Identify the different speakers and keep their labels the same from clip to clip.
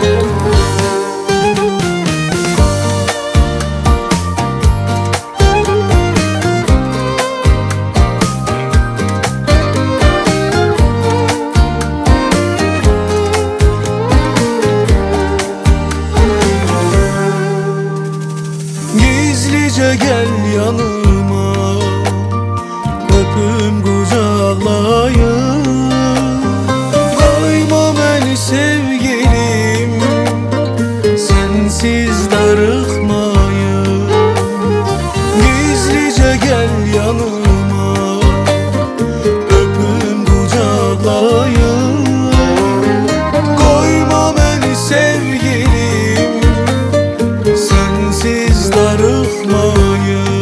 Speaker 1: Gizlice gel yanıma, öpüm kucaklayım. Koyma beni sevgilim, sensiz darıkmayım. Gizlice gel yanıma, öpüm kucaklayım. Koyma beni sevgilim, sensiz darıkmayım.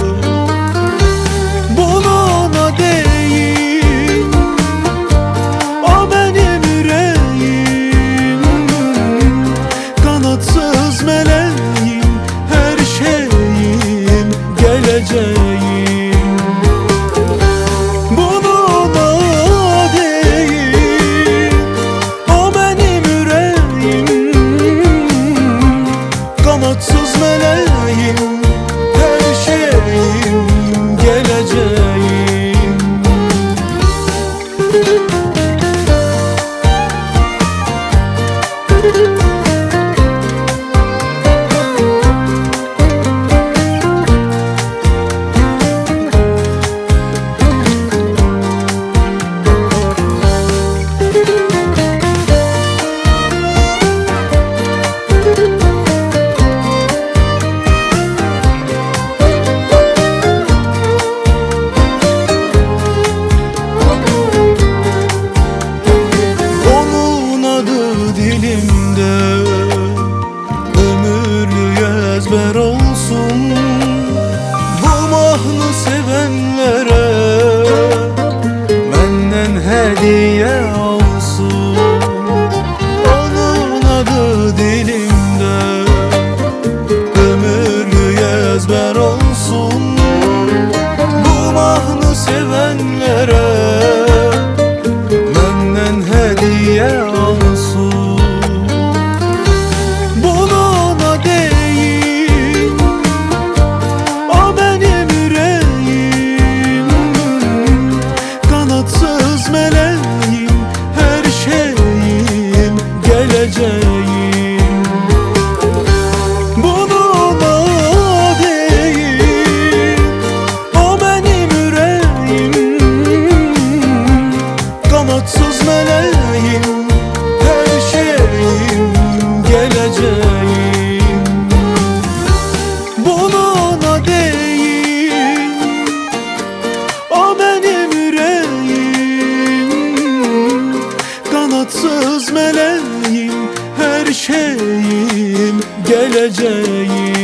Speaker 1: Bununla değil, o benim yüreğim. Kanatsız meleğim, her şeyim, geleceğim. Bununla değil, o benim yüreğim. Kanatsız meleğim, her şeyim, geleceğim. Dilimde ömürlü ezber olsun. Bu mahnı sevenlere benden hediye olsun. Onun adı dilimde ömürlü ezber olsun. Bu mahnı sevenlere benden hediye olsun. Bununla değil, o benim yüreğim. Kanatsız meleğim, her şeyim, geleceğim. Bununla değil, o benim yüreğim. Kanatsız meleğim, her şeyim, geleceğim.